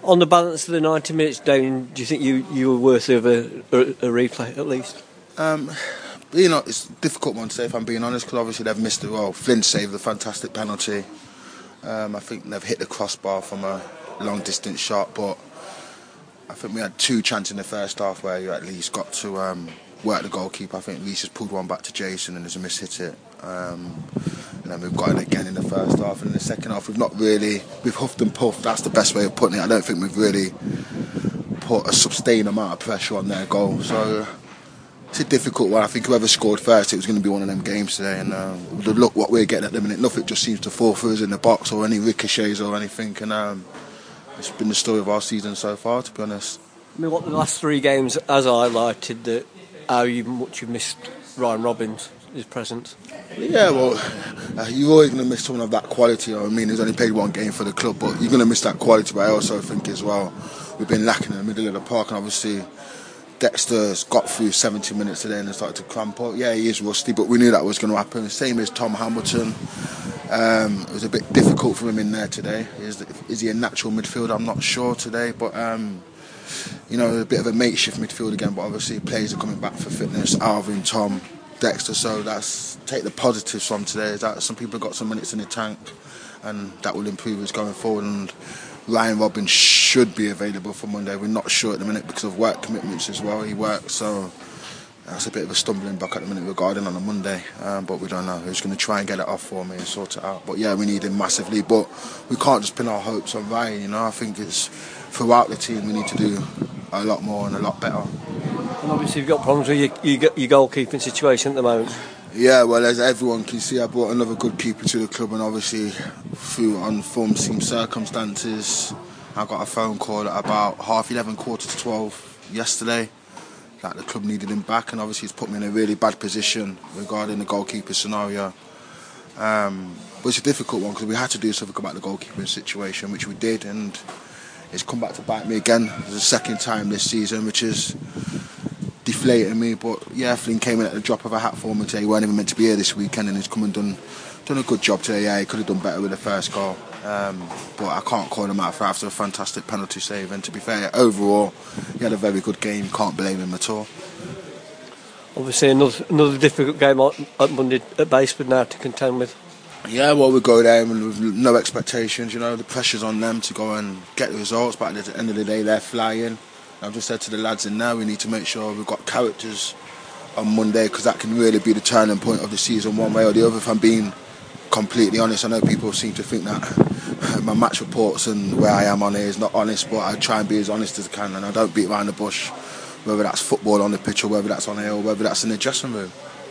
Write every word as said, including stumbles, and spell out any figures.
On the balance of the ninety minutes down, do you think you, you were worthy of a, a, a replay at least? Um, you know, it's a difficult one to say if I'm being honest, because obviously they've missed it. Well, Flynn saved the fantastic penalty. Um, I think they've hit the crossbar from a long distance shot, but I think we had two chances in the first half where you at least got to um, work the goalkeeper. I think Reece has pulled one back to Jason and there's a miss hit it. Um, and then we've got it again in the first half, and in the second half we've not really, we've huffed and puffed, that's the best way of putting it. I don't think we've really put a sustained amount of pressure on their goal, so it's a difficult one. I think whoever scored first, it was going to be one of them games today, and uh, the look what we're getting at the minute, nothing just seems to fall through us in the box or any ricochets or anything, and um, it's been the story of our season so far, to be honest. I mean, what the last three games has highlighted that how you, much you've missed Ryan Robins, his presence. Yeah, well, uh, you're always going to miss someone of that quality. I mean, he's only played one game for the club, but you're going to miss that quality. But I also think as well, we've been lacking in the middle of the park, and obviously Dexter's got through seventy minutes today and started to cramp up. Yeah, he is rusty, but we knew that was going to happen. Same as Tom Hamilton. Um, it was a bit difficult for him in there today. Is, is he a natural midfielder? I'm not sure today, but um, you know, a bit of a makeshift midfield again. But obviously, players are coming back for fitness. Alvin, Tom, Dexter. So that's take the positives from today. Is that some people have got some minutes in the tank, and that will improve us going forward. And Ryan Robins should be available for Monday. We're not sure at the minute because of work commitments as well. He works, so that's a bit of a stumbling block at the minute regarding on a Monday. Um, but we don't know who's going to try and get it off for me and sort it out. But yeah, we need him massively. But we can't just pin our hopes on Ryan. You know, I think it's throughout the team we need to do a lot more and a lot better. And obviously you've got problems with your, your, your goalkeeping situation at the moment. Yeah, well, as everyone can see, I brought another good keeper to the club, and obviously through unforeseen circumstances, I got a phone call at about half eleven, quarter to twelve yesterday that the club needed him back, and obviously it's put me in a really bad position regarding the goalkeeper scenario. Um, but it's a difficult one because we had to do something about the goalkeeping situation, which we did, and it's come back to bite me again. It's the second time this season, which is deflating me. But yeah, Flynn came in at the drop of a hat for me today. He weren't even meant to be here this weekend, and he's come and done done a good job today. Yeah, he could have done better with the first goal, um, but I can't call him out for after a fantastic penalty save. And to be fair, overall he had a very good game. Can't blame him at all. Obviously another another difficult game at Monday at Baseford now to contend with. Yeah, well, we go there with no expectations. You know, the pressure's on them to go and get the results, but at the end of the day they're flying. I've just said to the lads in now, we need to make sure we've got characters on Monday, because that can really be the turning point of the season one way or the other, if I'm being completely honest. I know people seem to think that my match reports and where I am on here is not honest, but I try and be as honest as I can, and I don't beat around the bush, whether that's football on the pitch or whether that's on here or whether that's in the dressing room.